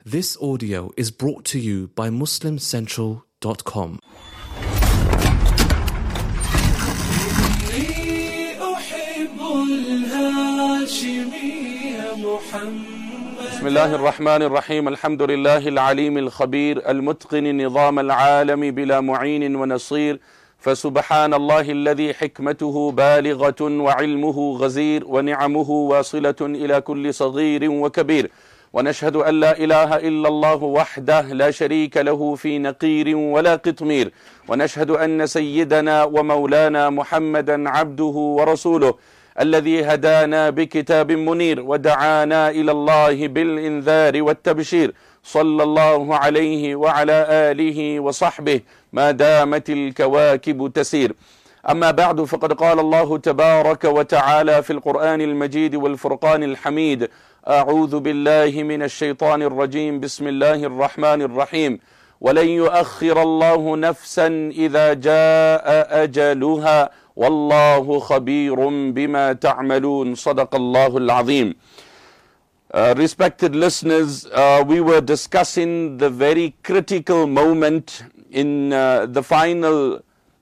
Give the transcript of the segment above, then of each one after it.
This audio is brought to you by MuslimCentral.com. بسم الله الرحمن الرحيم. الحمد لله العليم الخبير المتقن نظام العالم بلا معين ونصير، فسبحان الله الذي حكمته بالغة وعلمه غزير ونعمه واصلة إلى كل صغير وكبير، ونشهد أن لا إله إلا الله وحده لا شريك له في نقير ولا قطمير، ونشهد أن سيدنا ومولانا محمدا عبده ورسوله الذي هدانا بكتاب منير ودعانا إلى الله بالإنذار والتبشير، صلى الله عليه وعلى آله وصحبه ما دامت الكواكب تسير. أما بعد، فقد قال الله تبارك وتعالى في القرآن المجيد والفرقان الحميد: أعوذ بالله من الشيطان الرجيم، بسم الله الرحمن الرحيم، ولن يؤخر الله نفسا إذا جاء أجلها والله خبير بما تعملون. صدق الله العظيم. Respected listeners, we were discussing the very critical moment in the final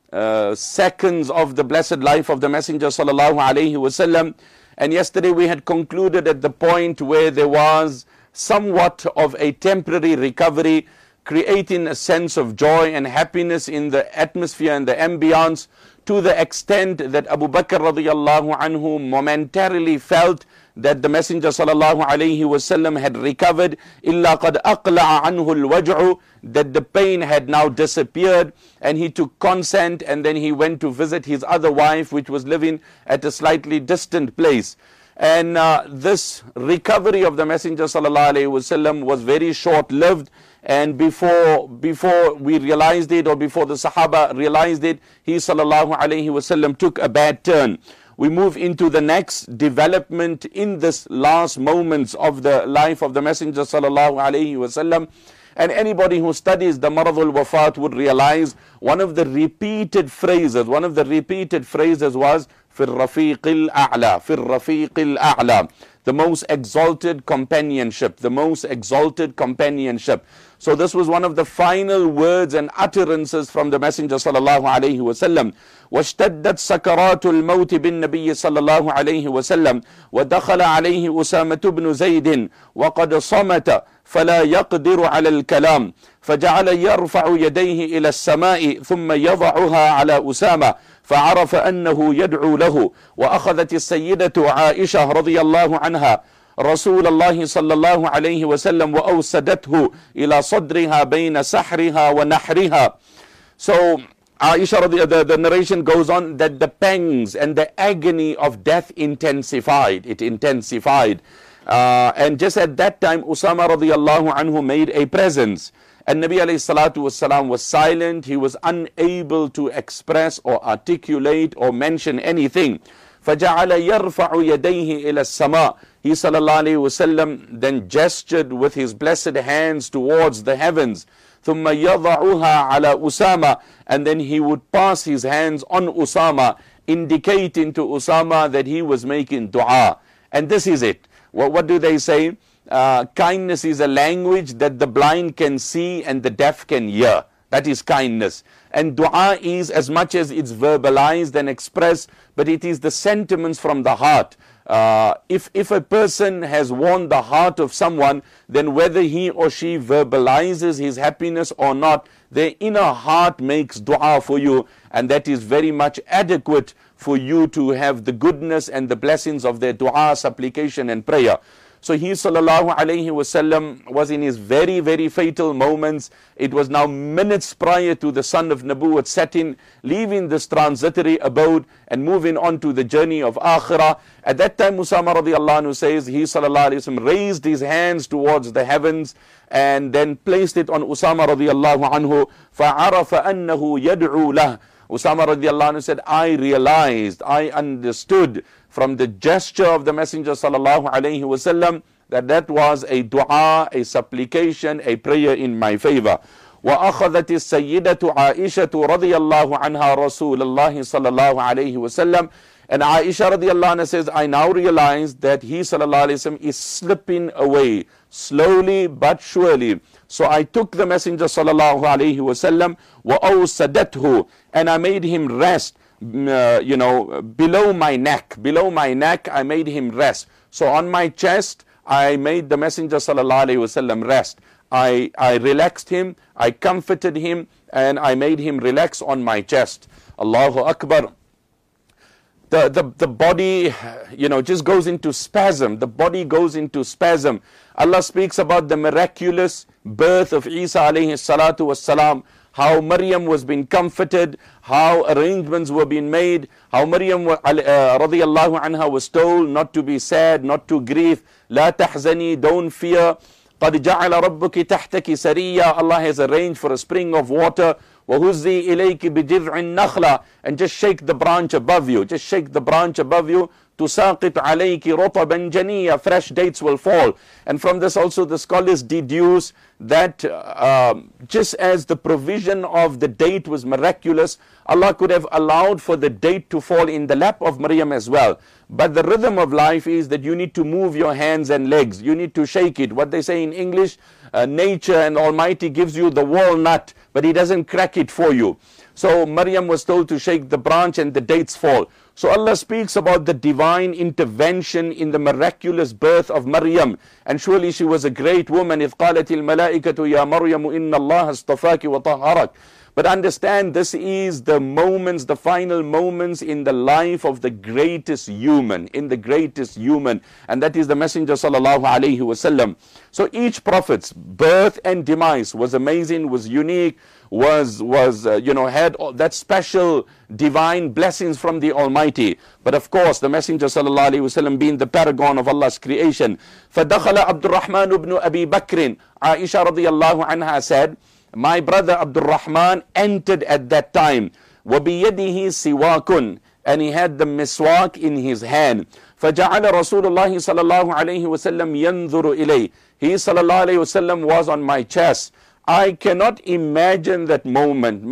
seconds of the blessed life of the Messenger sallallahu alaihi wasallam. And yesterday we had concluded at the point where there was somewhat of a temporary recovery, creating a sense of joy and happiness in the atmosphere and the ambience, to the extent that Abu Bakr radiyallahu anhu momentarily felt that the Messenger sallallahu alayhi wasallam had recovered, illa qad aqla'a anhu al-waj'u, that the pain had now disappeared, and he took consent, and then he went to visit his other wife, which was living at a slightly distant place. And this recovery of the Messenger sallallahu alayhi wasallam was very short-lived, and before we realized it, or before the Sahaba realized it, he sallallahu alayhi wasallam took a bad turn. We move into the next development in this last moments of the life of the Messenger sallallahu alayhi wasallam. And anybody who studies the Maradul Wafat would realize one of the repeated phrases was Fir Rafiqil A'la, Fir Rafiqil A'la, the most exalted companionship, the most exalted companionship. So this was one of the final words and utterances from the Messenger sallallahu alayhi wasallam. واشتدت سكرات الموت بالنبي صلى الله عليه وسلم ودخل عليه أسامة بن زيد وقد صمت فلا يقدر على الكلام فجعل يرفع يديه إلى السماء ثم يضعها على أسامة فعرف أنه يدعو له. وأخذت السيدة عائشة رضي الله عنها رسول الله صلى الله عليه وسلم وأوسدته إلى صدرها بين سحرها ونحرها. So Aisha, the narration goes on that the pangs and the agony of death intensified. It intensified. And just at that time, Usama radiallahu anhu made a presence. And Nabi alayhi salatu wasalam was silent. He was unable to express or articulate or mention anything. فَجَعَلَ يَرْفَعُ يَدَيْهِ إِلَى السَّمَاءِ. He sallallahu alayhi wasallam then gestured with his blessed hands towards the heavens. ثُمَّ يَضَعُهَا عَلَى أُسَامَةَ. And then he would pass his hands on Usama, indicating to Usama that he was making dua. And this is it. What do they say? Kindness is a language that the blind can see and the deaf can hear. That is kindness. And dua is, as much as it's verbalized and expressed, but it is the sentiments from the heart. If a person has won the heart of someone, then whether he or she verbalizes his happiness or not, their inner heart makes dua for you, and that is very much adequate for you to have the goodness and the blessings of their dua, supplication and prayer. So he sallallahu alayhi wasallam was in his very, very fatal moments. It was now minutes prior to the sun of Nabuwwat setting, leaving this transitory abode and moving on to the journey of Akhirah. At that time, Usama radiallahu anhu says, he sallallahu alayhi wasallam raised his hands towards the heavens and then placed it on Usama radiallahu anhu. فَعَرَفَ أَنَّهُ يَدْعُو لَهُ. Usama radiallahu anhu said, I realized, I understood from the gesture of the Messenger sallallahu alayhi wasallam that was a dua, a supplication, a prayer in my favor. وأخذت السيدة عائشة رضي الله عنها رسول الله صلى الله عليه وسلم. And Aisha radiallahu anha says, I now realize that he sallallahu alayhi wasallam is slipping away slowly but surely. So I took the Messenger sallallahu alaihi wasallam وَأَوْسَدَتْهُ, and I made him rest, below my neck. Below my neck, I made him rest. So on my chest, I made the Messenger sallallahu alaihi wasallam rest. I relaxed him, I comforted him, and I made him relax on my chest. Allahu Akbar. The body, just goes into spasm. The body goes into spasm. Allah speaks about the miraculous birth of Isa alayhi salatu wassalam, how Maryam was being comforted, how arrangements were being made, how Maryam radiyallahu anha was told not to be sad, not to grieve. La tahzani, don't fear. قَدْ جَعَلَ رَبُّكِ تَحْتَكِ سَرِيًّا, Allah has arranged for a spring of water. وَهُزِّي إِلَيْكِ بِجِذْعِ النَّخْلَةِ, and just shake the branch above you. Just shake the branch above you. تُسَاقِطْ عَلَيْكِ رُطَبًا جَنِيًّا, fresh dates will fall. And from this also the scholars deduce that just as the provision of the date was miraculous, Allah could have allowed for the date to fall in the lap of Maryam as well. But the rhythm of life is that you need to move your hands and legs. You need to shake it. What they say in English, nature and Almighty gives you the walnut, but He doesn't crack it for you. So Maryam was told to shake the branch and the dates fall. So Allah speaks about the divine intervention in the miraculous birth of Maryam. And surely she was a great woman. إِذْ قَالَتِ الْمَلَائِكَةُ يَا مَرْيَمُ إِنَّ اللَّهَ اصْطَفَاكِ وَطَهَّرَكِ. But understand, this is the moments, the final moments in the life of the greatest human, and that is the Messenger sallallahu alaihi wasallam. So each prophet's birth and demise was amazing, was unique, had that special divine blessings from the Almighty. But of course, the Messenger sallallahu alaihi wasallam being the paragon of Allah's creation. فَدَخَلَ عَبْدُ الرَّحْمَنُ بْنُ أَبِي بَكْرٍ, Aisha radiyallahu anha said, my brother Abdul Rahman entered at that time. وَبِيَدِهِ سِوَاكٌ, and he had the miswak in his hand. فَجَعَلَ رَسُولُ اللَّهِ صَلَى اللَّهُ عَلَيْهِ وَسَلَّمْ يَنْظُرُ إِلَيْهِ. He sallallahu alayhi wasallam was on my chest. I cannot imagine that moment.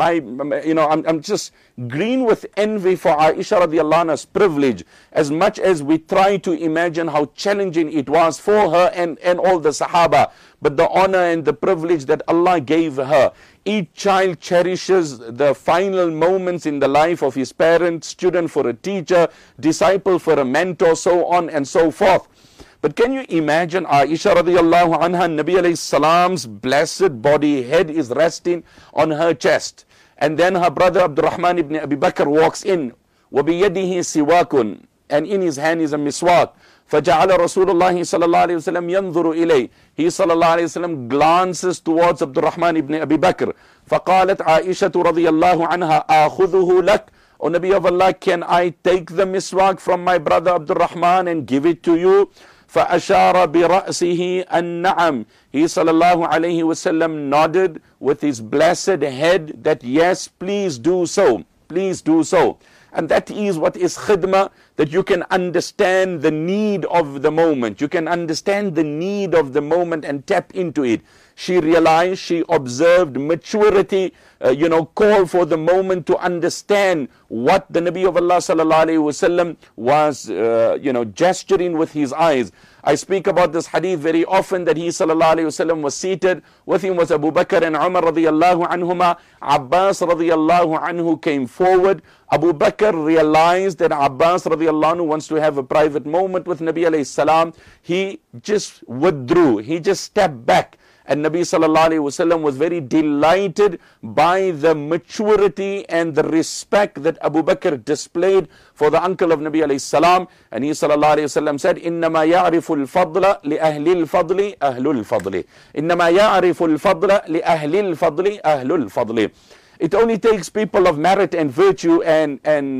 I'm just green with envy for Aisha radiallahu anha's privilege, as much as we try to imagine how challenging it was for her and all the Sahaba. But the honor and the privilege that Allah gave her. Each child cherishes the final moments in the life of his parent, student for a teacher, disciple for a mentor, so on and so forth. But can you imagine Aisha radiallahu anha, Nabi alayhi salam's blessed body, head is resting on her chest. And then her brother Abdul Rahman ibn Abi Bakr walks in. وَبِيَدِهِ سِوَاكٌ, and in his hand is a miswak. فَجَعَلَ رَسُولُ اللَّهِ صَلَى اللَّهُ عَلَيْهِ وَسَلَّمْ يَنْظُرُ إِلَيْهِ. He sallallahu alayhi wasallam glances towards Abdul Rahman ibn Abi Bakr. فَقَالَتْ عَائِشَةُ رَضِيَ اللَّهُ عَنْهَا آخُذُهُ لَكَ. O Nabi of Allah, can I take the miswak from my brother Abdul Rahman and give it to you? فَأَشَارَ بِرَأْسِهِ النَّعَمْ. He sallallahu alayhi wasallam nodded with his blessed head that yes, please do so. Please do so. And that is what is khidmah, that you can understand the need of the moment. You can understand the need of the moment and tap into it. She realized, she observed maturity, call for the moment to understand what the Nabi of Allah sallallahu alaihi wasallam was, gesturing with his eyes. I speak about this hadith very often, that he sallallahu alaihi wasallam was seated. With him was Abu Bakr and Umar radiyallahu anhuma. Abbas radiyallahu anhu came forward. Abu Bakr realized that Abbas radiyallahu anhu wants to have a private moment with Nabi alayhi salam. He just withdrew. He just stepped back. And Nabi sallallahu alaihi wasallam was very delighted by the maturity and the respect that Abu Bakr displayed for the uncle of Nabi alayhi salam. And he sallallahu alaihi wasallam said, إِنَّمَا يَعْرِفُ الْفَضْلَ لِأَهْلِ الْفَضْلِ أَهْلُ الْفَضْلِ. إِنَّمَا يَعْرِفُ الْفَضْلَ لِأَهْلِ الْفَضْلِ أَهْلُ الْفَضْلِ. It only takes people of merit and virtue and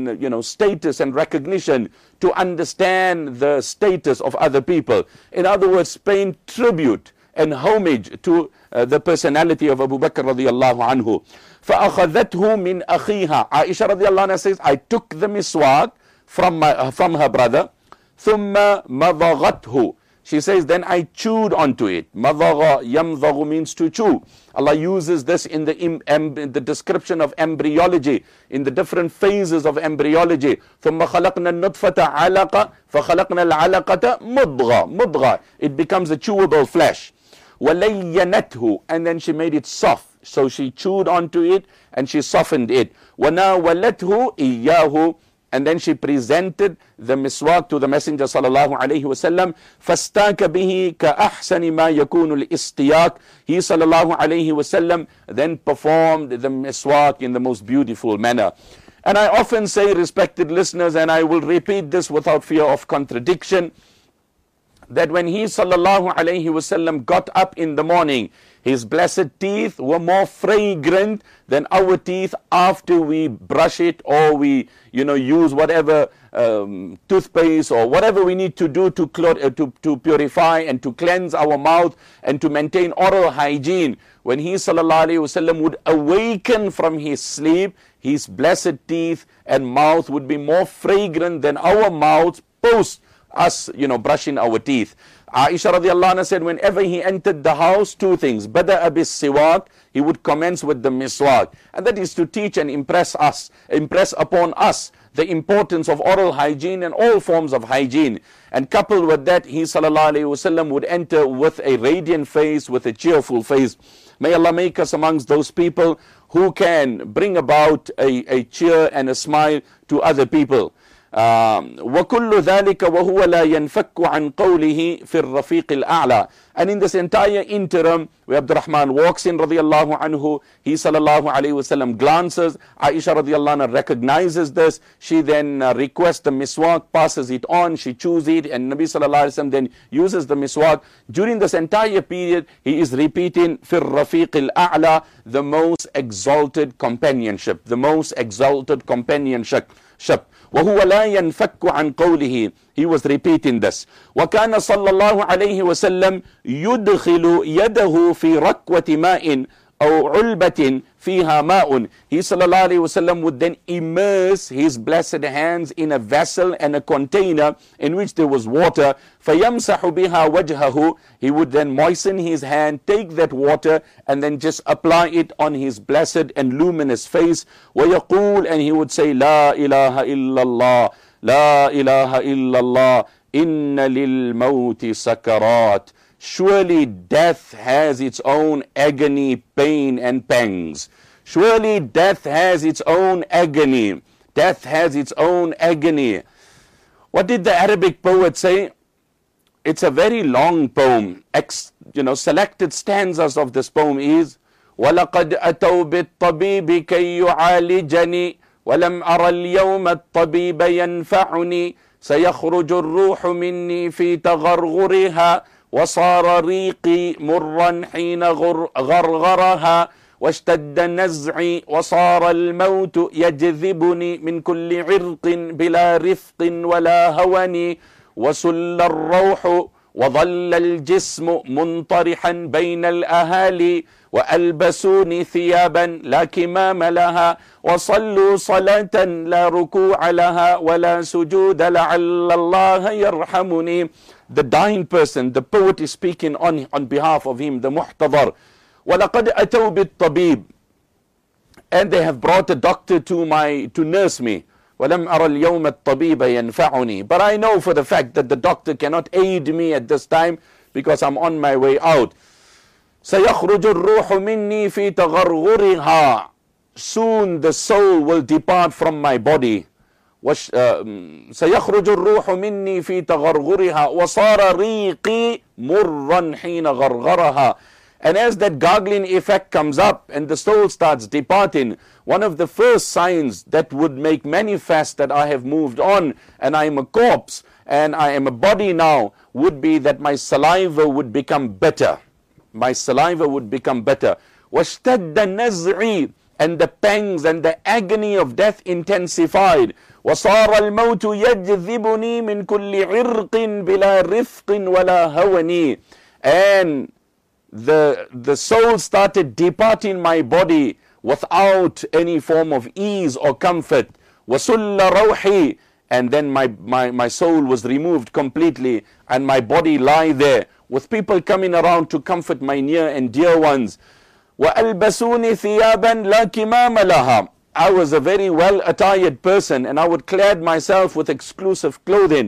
status and recognition to understand the status of other people. In other words, paying tribute and homage to the personality of Abu Bakr radiyallahu anhu. فَأَخَذَتْهُ مِنْ أَخِيهَا. Aisha radiyallahu anha says, I took the miswak from her brother. ثُمَّ مَضَغَتْهُ. She says, then I chewed onto it. مَضَغَ يَمْضَغُ means to chew. Allah uses this in the description of embryology, in the different phases of embryology. ثُمَّ خَلَقْنَا النُّطْفَةَ عَلَقَةً فَخَلَقْنَا الْعَلَقَةَ مُضْغَةً. It becomes a chewable flesh. وَلَيَّنَتْهُ, and then she made it soft. So she chewed onto it and she softened it. وَنَاوَلَتْهُ إِيَّاهُ, and then she presented the miswak to the Messenger sallallahu alayhi wasallam. فَاسْتَاكَ بِهِ كَأَحْسَنِ مَا يَكُونُ الْإِسْتِيَاكِ. He sallallahu alayhi wasallam then performed the miswak in the most beautiful manner. And I often say, respected listeners, and I will repeat this without fear of contradiction, that when he sallallahu alayhi wasallam got up in the morning, his blessed teeth were more fragrant than our teeth after we brush it, or we use whatever toothpaste or whatever we need to do to purify and to cleanse our mouth and to maintain oral hygiene. When he sallallahu alayhi wasallam would awaken from his sleep, his blessed teeth and mouth would be more fragrant than our mouths post us, brushing our teeth. Aisha radiallahu anha said, whenever he entered the house, two things. Bada'a bis siwak, he would commence with the miswak. And that is to teach and impress upon us the importance of oral hygiene and all forms of hygiene. And coupled with that, he sallallahu alayhi wasallam would enter with a radiant face, with a cheerful face. May Allah make us amongst those people who can bring about a cheer and a smile to other people. وَكُلُّ ذَلِكَ وَهُوَ لَا يَنْفَكُّ عَنْ قَوْلِهِ فِي الرَّفِيقِ الْأَعْلَى. And in this entire interim, where Abdurrahman walks in radiallahu anhu, he sallallahu alayhi wasallam glances, Aisha radiallahu anha recognizes this, she then requests the miswak, passes it on, she chews it, and Nabi sallallahu alayhi wasallam then uses the miswak. During this entire period, he is repeating فِي الرَّفِيقِ الْأَعْلَى, the most exalted companionship, the most exalted companionship. وَهُوَ لَا يَنْفَكُّ عَنْ قَوْلِهِ. He was repeating this. وَكَانَ صَلَّى اللَّهُ عَلَيْهِ وَسَلَّمْ يُدْخِلُ يَدَهُ فِي رَكْوَةِ مَاءٍ أو علبة فيها ماء. He sallallahu alayhi wasallam would then immerse his blessed hands in a vessel and a container in which there was water. فَيَمْسَحُ بِهَا وَجْهَهُ. He would then moisten his hand, take that water, and then just apply it on his blessed and luminous face. وَيَقُولُ, and he would say, لا إله إلا الله, لا إله إلا الله, إن للموت سكرات. Surely death has its own agony, pain and pangs. Surely death has its own agony. Death has its own agony. What did the Arabic poet say? It's a very long poem. Selected stanzas of this poem is وَلَقَدْ أَتَوْا بِالطَّبِيبِ كَيْ يُعَالِجَنِي وَلَمْ أَرَ الْيَوْمَ الطَّبِيبَ يَنْفَعُنِي سَيَخْرُجُ الرُّوحُ مِنِّي فِي تَغَرْغُرِهَا وصار ريقي مرا حين غرغرها واشتد نزعي وصار الموت يجذبني من كل عرق بلا رفق ولا هوني وسل الروح وظل الجسم منطرحا بين الأهالي وألبسوني ثيابا لا كمام لها وصلوا صلاة لا ركوع لها ولا سجود لعل الله يرحمني. The dying person, the poet is speaking on behalf of him, the muhtadar. وَلَقَدْ أَتَوْا بِالطَّبِيبِ, and they have brought a doctor to nurse me. وَلَمْ أَرَ الْيَوْمَ الطَّبِيبَ يَنْفَعُنِي. But I know for the fact that the doctor cannot aid me at this time because I'm on my way out. سَيَخْرُجُ الرُّوحُ مِنِّي فِي تَغَرْغُرِهَا. Soon the soul will depart from my body. سيخرج الروح مني في تغرغرها وصار ريقي مرا حين غرغرها. And as that gargling effect comes up and the soul starts departing, one of the first signs that would make manifest that I have moved on and I am a corpse and I am a body now would be that my saliva would become bitter. My saliva would become bitter. واشتد نزعي, and the pangs and the agony of death intensified. وصار الموت يجذبني من كل عرق بلا رفق ولا هوني. And the soul started departing my body without any form of ease or comfort. وسل روحي, and then my soul was removed completely and my body lie there with people coming around to comfort my near and dear ones. وَأَلْبَسُونِ ثِيَابًا لَا كِمَامَ لَهَا. I was a very well attired person and I would clad myself with exclusive clothing,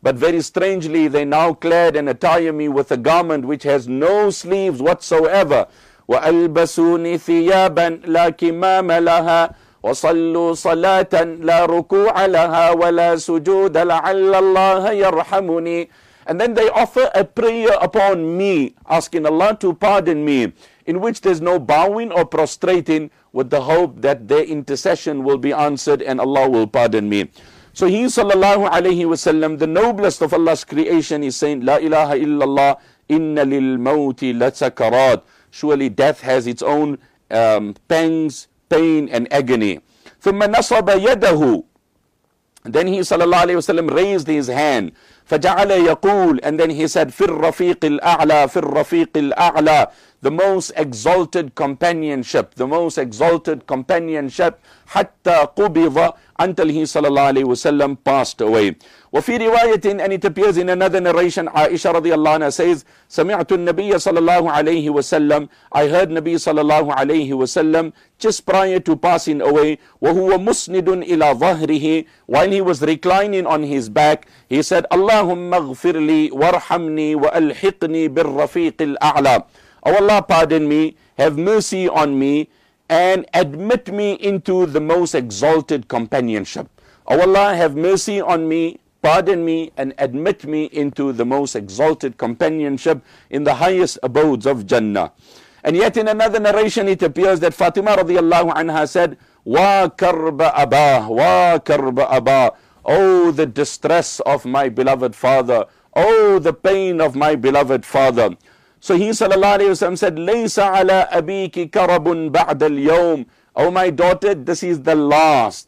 but very strangely they now clad and attire me with a garment which has no sleeves whatsoever. وَأَلْبَسُونِ ثِيَابًا لَا كِمَامَ لَهَا وَصَلُّوا صَلَاةً لَا رُكُوعَ لَهَا وَلَا سُجُودَ لَعَلَّ اللَّهَ يَرْحَمُنِي. And then they offer a prayer upon me, asking Allah to pardon me, in which there's no bowing or prostrating, with the hope that their intercession will be answered and Allah will pardon me. So he, sallallahu alayhi wasallam, the noblest of Allah's creation, is saying, La ilaha illallah, inna lil mawti lasakarat. Surely death has its own pangs, pain and agony. ثم نصب يده. Then he, sallallahu alayhi wasallam, raised his hand. فجعل يقول, and then he said, في الرفيق الأعلى, في الرفيق الأعلى. The most exalted companionship, the most exalted companionship, حتى قبض, until he sallallahu alayhi wasallam passed away. وفي رواية, and it appears in another narration, Aisha radiallahu anha says, سمعت النبي صلى الله عليه وسلم, I heard Nabi sallallahu alayhi wasallam just prior to passing away, وهو مسند إلى ظهره, while he was reclining on his back, he said, اللهم اغفر لي وارحمني وألحقني بالرفيق الأعلى. Oh Allah, pardon me, have mercy on me, and admit me into the most exalted companionship. Oh Allah, have mercy on me, pardon me, and admit me into the most exalted companionship in the highest abodes of Jannah. And yet in another narration it appears that Fatima radiallahu anha said, Wa karba abah, wa karba abah. Oh, the distress of my beloved father. Oh, the pain of my beloved father. So he sallallahu alayhi wa sallam said, Laysa ala abiki karabun ba'da al-yawm. Oh my daughter, this is the last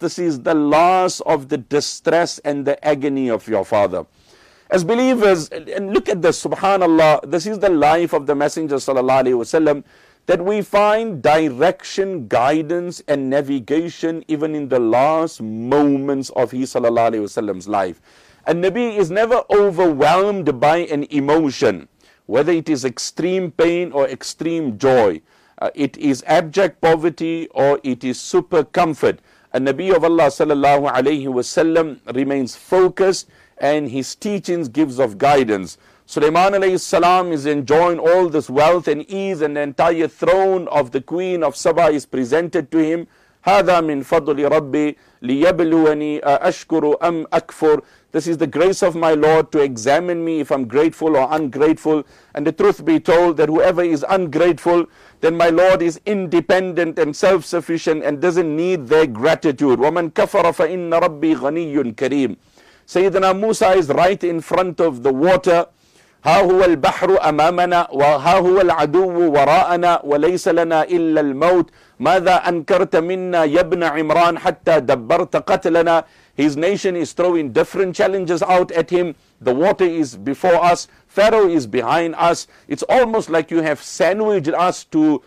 of the distress and the agony of your father. As believers, and look at this, subhanallah, this is the life of the Messenger sallallahu alayhi wa sallam, that we find direction, guidance and navigation even in the last moments of his sallallahu alayhi wa sallam's life. And Nabi is never overwhelmed by an emotion, whether it is extreme pain or extreme joy. It is abject poverty or it is super comfort. A Nabi of Allah sallallahu alayhi wasallam remains focused and his teachings gives of guidance. Sulaiman alayhi salam is enjoying all this wealth and ease, and the entire throne of the Queen of Saba is presented to him. هذا من فضل ربي ليبلوني أشكر أم أكفر. This is the grace of my Lord to examine me if I'm grateful or ungrateful. And the truth be told, that whoever is ungrateful, then my Lord is independent and self-sufficient and doesn't need their gratitude. وَمَنْ كَفَرَ فَإِنَّ رَبِّي غَنِيٌّ كَرِيمٌ. Sayyidina Musa is right in front of the water. ها هو البحر أمامنا وها هو العدو وراءنا وليس لنا إلا الموت ماذا أنكرت منا يا ابن عمران حتى دبرت قتلنا. His nation is throwing different challenges out at him. The water is before us, Pharaoh is behind us. It's almost like you have sandwiched us to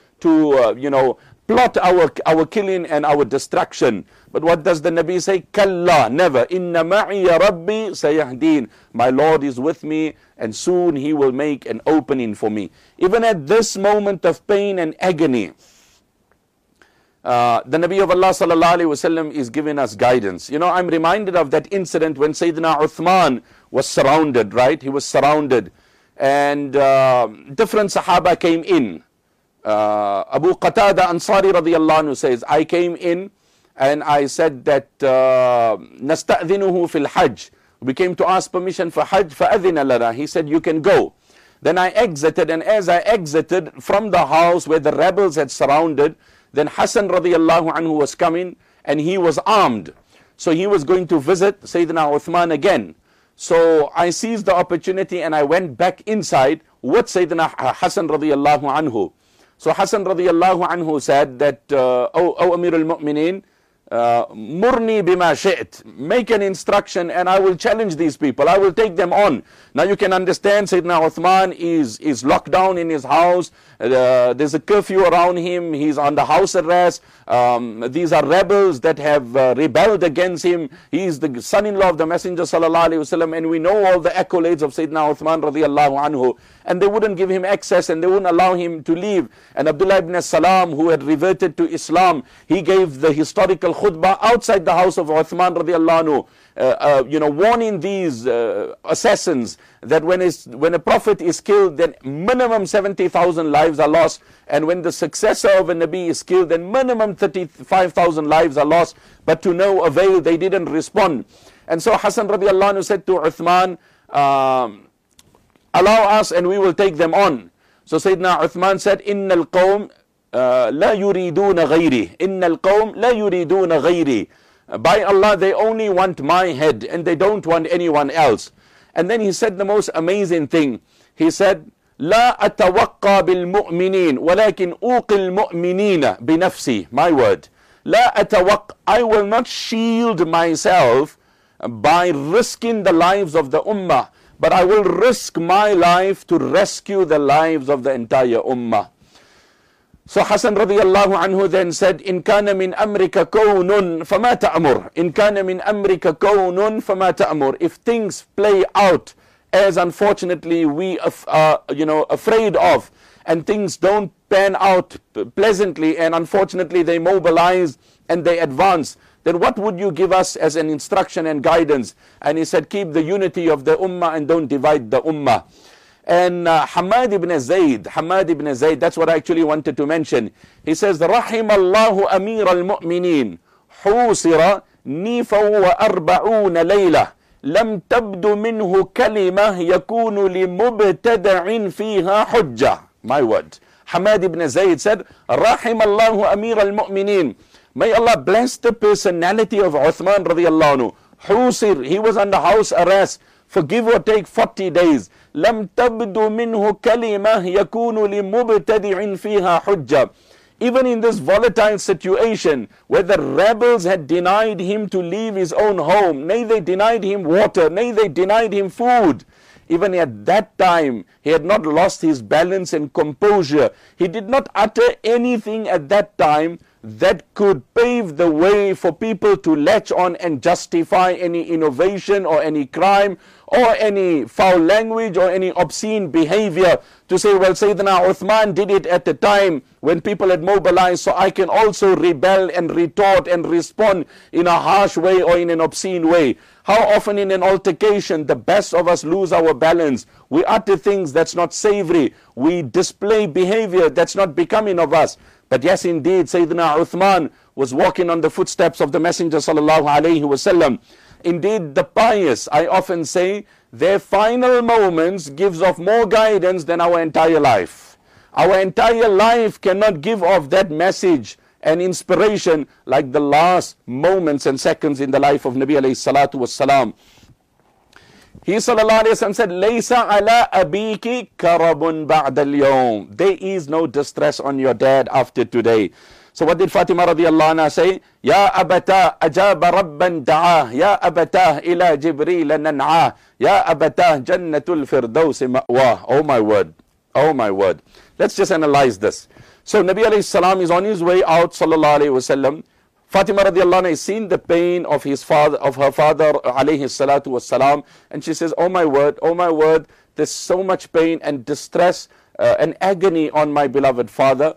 plot our killing and our destruction. But what does the Nabi say? Kalla, never. Inna ma'iya rabbi sayahdeen. My Lord is with me and soon he will make an opening for me. Even at this moment of pain and agony, the Nabi of Allah sallallahu alayhi wasallam is giving us guidance. I'm reminded of that incident when Sayyidina Uthman was surrounded, right? He was surrounded and different Sahaba came in. Abu Qatada Ansari radiyallahu anhu says, I came in and I said that نستأذنه في الحج. We came to ask permission for Hajj. فأذن لنا. He said, you can go. Then I exited, and as I exited from the house where the rebels had surrounded, then Hassan radiyallahu anhu was coming and he was armed. So he was going to visit Sayyidina Uthman again. So I seized the opportunity and I went back inside with Sayyidina Hassan radiyallahu anhu. So Hassan radiyallahu anhu said that, O Amir al-Mu'mineen, Murni bima shi't. Make an instruction and I will challenge these people. I will take them on. Now you can understand Sayyidina Uthman is locked down in his house. There's a curfew around him. He's under house arrest. These are rebels that have rebelled against him. He is the son-in-law of the Messenger sallallahu alaihi wasallam, and we know all the accolades of Sayyidina Uthman radiyallahu anhu. And they wouldn't give him access and they wouldn't allow him to leave. And Abdullah ibn Salam, who had reverted to Islam, he gave the historical khutbah outside the house of Uthman radiallahu anhu, warning these assassins that when a prophet is killed, then minimum 70,000 lives are lost, and when the successor of a Nabi is killed, then minimum 35,000 lives are lost, but to no avail, they didn't respond. And so Hassan radiallahu anhu said to Uthman, allow us and we will take them on. So Sayyidina Uthman said, Inna al-qawm la yuriduna ghayri. Inna al-qawm la yuriduna ghayri. By Allah, they only want my head and they don't want anyone else. And then he said the most amazing thing. He said, لا أتوقع بالمؤمنين ولكن أوقي المؤمنين بنفسي. My word. لا أتوقع. I will not shield myself by risking the lives of the ummah, but I will risk my life to rescue the lives of the entire ummah. So Hassan radiallahu anhu then said, In kana min amrika kawnun fama ta'mur. In kana min amrika kawnun fama ta'mur. If things play out as unfortunately we are afraid of, and things don't pan out pleasantly, and unfortunately they mobilize and they advance, then what would you give us as an instruction and guidance? And he said, keep the unity of the ummah and don't divide the ummah. And Hamad ibn Zayd, that's what I actually wanted to mention. He says, رحم الله أمير المؤمنين حوصر نيفا وأربعون ليلة لم تبد منه كلمة يكون لمبتدع فيها حجة. My word. Hamad ibn Zayd said, رحم الله أمير المؤمنين. May Allah bless the personality of Uthman radiallahu anhu. Husir, he was under house arrest for give or take 40 days. لم تبد منه كلمة يكون لمبتدع فيها حجة. Even in this volatile situation where the rebels had denied him to leave his own home, nay they denied him water, nay they denied him food. Even at that time, he had not lost his balance and composure. He did not utter anything at that time that could pave the way for people to latch on and justify any innovation or any crime or any foul language or any obscene behavior, to say, well, Sayyidina Uthman did it at the time when people had mobilized, so I can also rebel and retort and respond in a harsh way or in an obscene way. How often in an altercation the best of us lose our balance. We utter things that's not savory. We display behavior that's not becoming of us. But yes, indeed, Sayyidina Uthman was walking on the footsteps of the Messenger sallallahu alaihi wasallam. Indeed, the pious, I often say, their final moments gives off more guidance than our entire life. Our entire life cannot give off that message and inspiration like the last moments and seconds in the life of Nabi alayhi salatu wassalam. He sallallahu alayhi wasallam said, Laysa ala abiki karabun ba'da al-yawm. There is no distress on your dad after today. So what did Fatima radiallahu anha say? Ya abata ajaba rabban da'ah. Ya abata ila Jibreel nan'ah. Ya abata jannatul firdausi ma'wah. Oh my word. Oh my word. Let's just analyze this. So Nabi alayhi salam is on his way out sallallahu alayhi wasallam. Fatima radiallahu anha has seen the pain of his father, of her father alayhi salatu wassalam, and she says, oh my word, there's so much pain and distress and agony on my beloved father.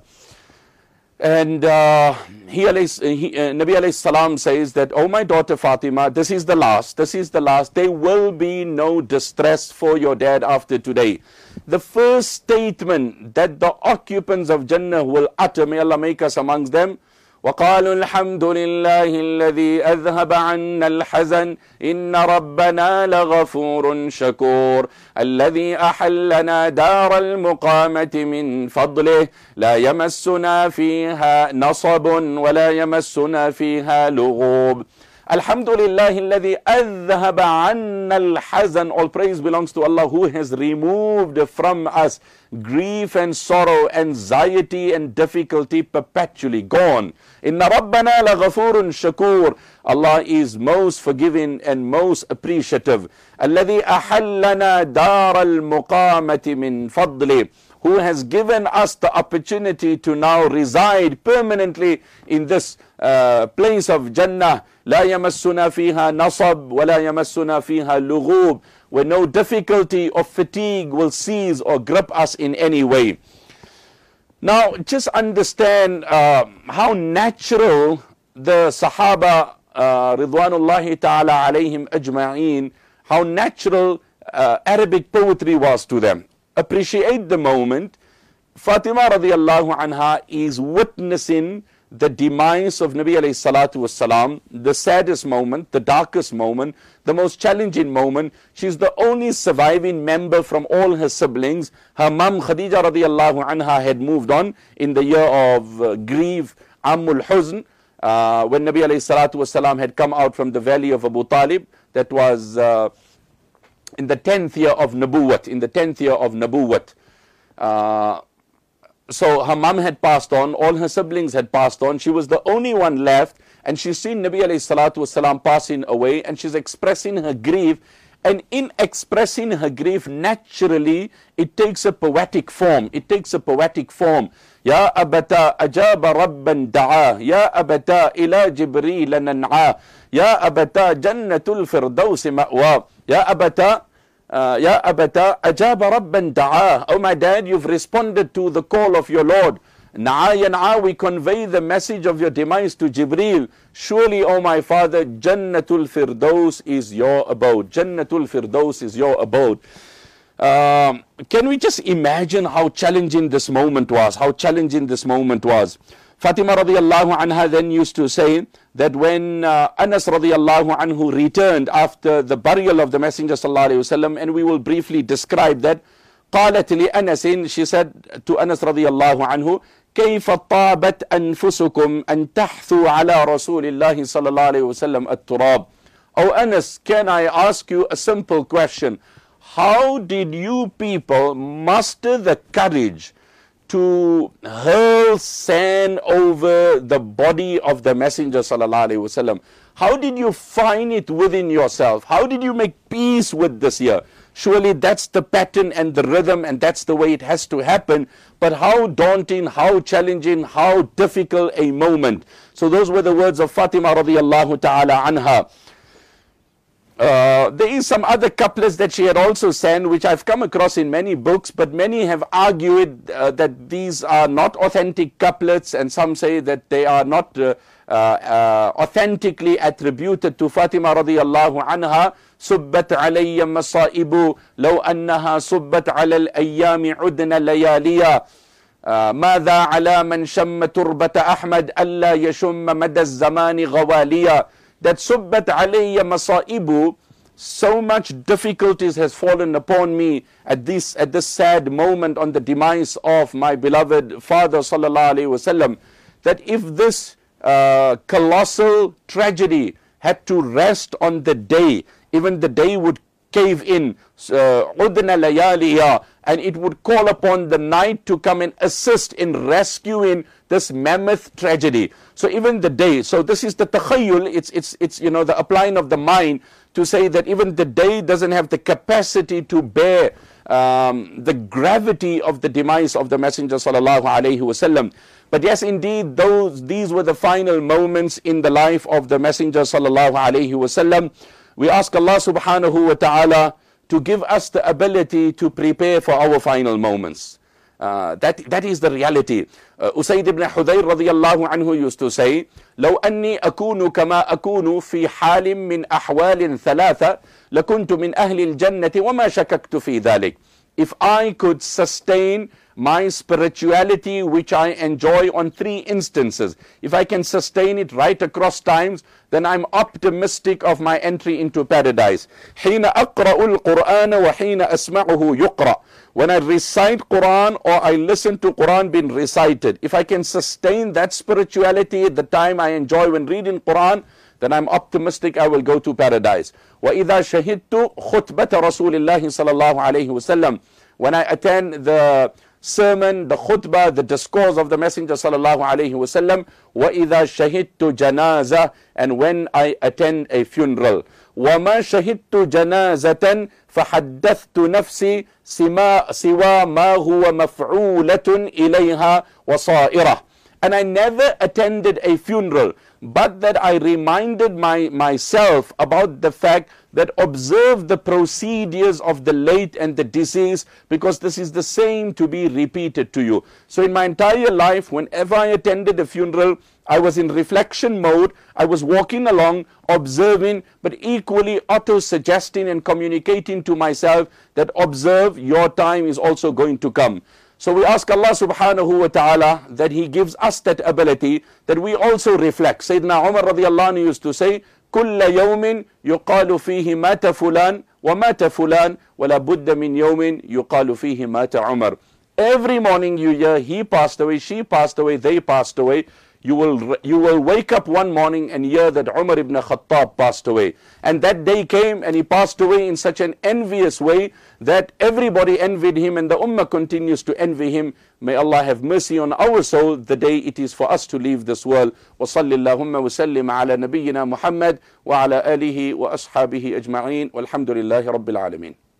And Nabi alayhi salam says that, oh my daughter Fatima, this is the last, there will be no distress for your dad after today. The first statement that the occupants of Jannah will utter, may Allah make us amongst them, وقالوا الحمد لله الذي أذهب عنا الحزن إن ربنا لغفور شكور الذي أحلنا دار المقامة من فضله لا يمسنا فيها نصب ولا يمسنا فيها لغوب. الحمد لله الذي أذهب عنا الحزن. All praise belongs to Allah who has removed from us grief and sorrow, anxiety and difficulty perpetually gone. Inna Rabbana laghafurun shakur. Allah is most forgiving and most appreciative. Alladhi ahallana dar al-muqamati min fadli. Who has given us the opportunity to now reside permanently in this place of Jannah. La yamassuna fiha nasab wa la yamassuna fiha lughub. Where no difficulty or fatigue will seize or grip us in any way. Now, just understand how natural the Sahaba, Ridwanullahi ta'ala alayhim ajma'een, how natural Arabic poetry was to them. Appreciate the moment. Fatima radiallahu anha is witnessing the demise of Nabi alayhi salatu wassalam, the saddest moment, the darkest moment, the most challenging moment. She's the only surviving member from all her siblings. Her mum Khadija radiallahu anha had moved on in the year of grief, Ammul Huzn, when Nabi alayhi salatu wassalam had come out from the valley of Abu Talib. That was in the 10th year of Nabuwwat, So her mum had passed on, all her siblings had passed on, she was the only one left, and she's seen Nabi alayhi salatu wasalam passing away, and she's expressing her grief, and in expressing her grief, naturally, it takes a poetic form, Ya abata ajaba rabban da'a, Ya abata ila Jibreel nan'a, Ya abata jannatul firdausi ma'wa, Ya abata ajaba rabban da'a. Oh my dad, you've responded to the call of your Lord. Na'a, we convey the message of your demise to Jibreel. Surely, oh my father, Jannatul Firdaus is your abode. Can we just imagine how challenging this moment was? Fatima radiallahu anha then used to say that when Anas radiallahu anhu returned after the burial of the Messenger sallallahu alayhi wasallam, and we will briefly describe that, قالت لأنس, she said to Anas radiallahu anhu, كيف طابت أنفسكم أن تحثوا على رسول الله صلى الله عليه وسلم التراب. Oh Anas, can I ask you a simple question? How did you people muster the courage to hurl sand over the body of the Messenger sallallahu alaihi wasallam? How did you find it within yourself? How did you make peace with this here? Surely that's the pattern and the rhythm, and that's the way it has to happen. But how daunting, how challenging, how difficult a moment. So those were the words of Fatima radiallahu ta'ala anha. There is some other couplets that she had also sang, which I've come across in many books, but many have argued that these are not authentic couplets, and some say that they are not authentically attributed to Fatima radiallahu anha. Subbat alayya masaibu law annaha subbat ala al-ayyami udna layaliya. ماذا على من شم تربة أحمد ألا يشم مدى الزمان غواليا. That subbat alayya masaibu, so much difficulties has fallen upon me at this sad moment on the demise of my beloved father sallallahu alaihi wasallam, that if this colossal tragedy had to rest on the day, even the day would cave in, udna layaliya, and it would call upon the night to come and assist in rescuing this mammoth tragedy. So even the day, so this is the takhayyul, it's the applying of the mind to say that even the day doesn't have the capacity to bear the gravity of the demise of the Messenger sallallahu alaihi wasallam. But yes, indeed, these were the final moments in the life of the Messenger sallallahu alaihi wasallam. We ask Allah subhanahu wa ta'ala to give us the ability to prepare for our final moments. That is the reality. Usayd ibn Hudayr radiyallahu anhu used to say, لو أني أكون كما أكون في حال من أحوال ثلاثة لكنت من أهل الجنة وما شككت في ذلك. If I could sustain my spirituality which I enjoy on 3 instances, if I can sustain it right across times, then I'm optimistic of my entry into paradise. حين أقرأ القرآن وحين أسمعه يقرأ. When I recite Quran or I listen to Quran being recited, if I can sustain that spirituality at the time I enjoy when reading Quran, then I'm optimistic I will go to paradise. وَإِذَا شَهِدْتُ خُطْبَةَ رَسُولِ اللَّهِ صَلَى اللَّهُ عَلَيْهِ وسلم. When I attend the sermon, the khutbah, the discourse of the Messenger sallallahu alaihi wasallam, وَإِذَا شَهِدْتُ جَنَازَةً, and when I attend a funeral. وَمَا شَهِدْتُ جَنَازَةً فَحَدَّثْتُ نَفْسِي سِوَى مَا هُوَ مَفْعُولَةٌ إِلَيْهَا وَصَائِرَةٌ. And I never attended a funeral, but that I reminded myself about the fact that observe the procedures of the late and the deceased, because this is the same to be repeated to you. So in my entire life, whenever I attended a funeral, I was in reflection mode. I was walking along, observing, but equally auto-suggesting and communicating to myself that observe, your time is also going to come. So we ask Allah subhanahu wa ta'ala that He gives us that ability, that we also reflect. Sayyidina Umar radiallahu anhu used to say, كل يوم يقال فيه مات فلان ومات فلان ولا بد من يوم يقال فيه مات عمر. Every morning you hear, he passed away, she passed away, they passed away. You will wake up one morning and hear that Umar ibn Khattab passed away. And that day came and he passed away in such an envious way that everybody envied him, and the ummah continues to envy him. May Allah have mercy on our soul the day it is for us to leave this world. وَصَلِّ اللَّهُمَّ وَسَلِّمَ عَلَى نَبِيِّنَا مُحَمَّدٍ وَعَلَى آلِهِ وَأَصْحَابِهِ أَجْمَعِينَ وَالْحَمْدُ لِلَّهِ رَبِّ الْعَالَمِينَ.